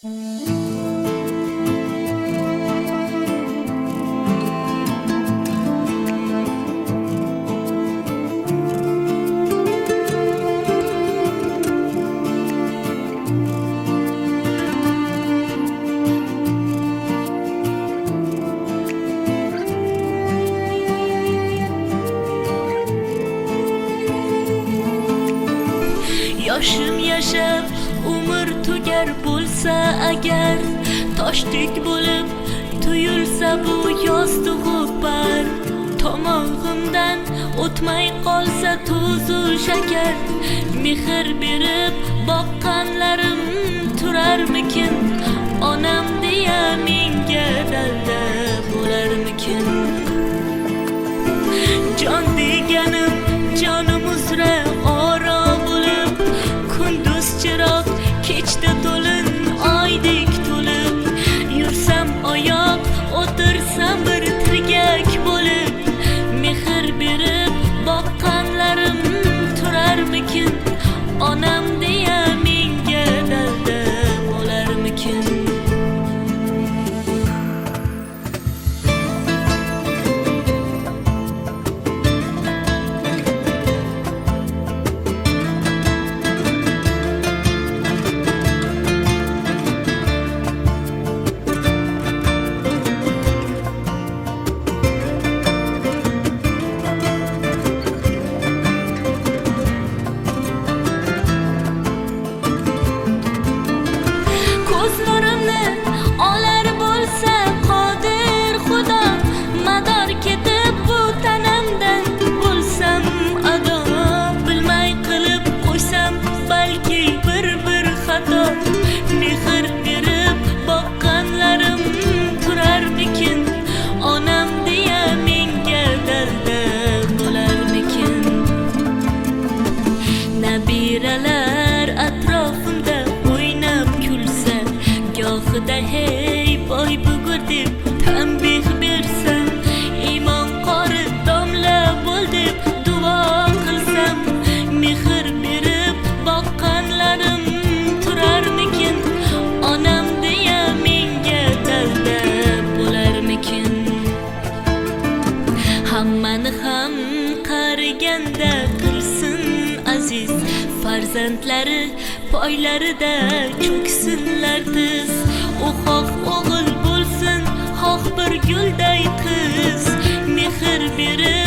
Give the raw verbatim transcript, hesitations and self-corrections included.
Yoshim yashab umr tugar bo'lsa agar, toshdek bo'lib tuyulsa bu yostig'u par, tomog'imdan o'tmay qolsa tuzu shakar, mehr berib boqqanlarim turarmikin, onam deya menga dalda bo'larmikin. Jon deganim jonim uzra oro bo'lib, kunduz chiroq kechda to'lin oydek to'lib, yursam oyoq o'tirsam bir tirgak bo'lib, mehr berib boqqanlarim turarmikin, onam deya menga dalda bo'larmikin. Ko'zlarimni olar bo'lsa qodir Xudo, mador ketib bu tanamdan bo'lsam ado, bilmay qilib qo'ysam balki bir bir xato, mehr berib boqqanlarim turarmikin, onam deya menga dalda bo'larmikin. Nabiralar atrofimda o'ynab kulsa, gohida hey boy bugur deb tanbeh bersa, iymon qori domla bo'l deb duo qilsam, mehr berib boqqanlarim turarmikin, onam deya menga dalda bo'larmikin. Hammani ham qariganda qilsin aziz, farzandlari poylarida cho'ksinlar tiz, u xoh o'g'il bo'lsin, xoh bir gulday qiz, mehr berib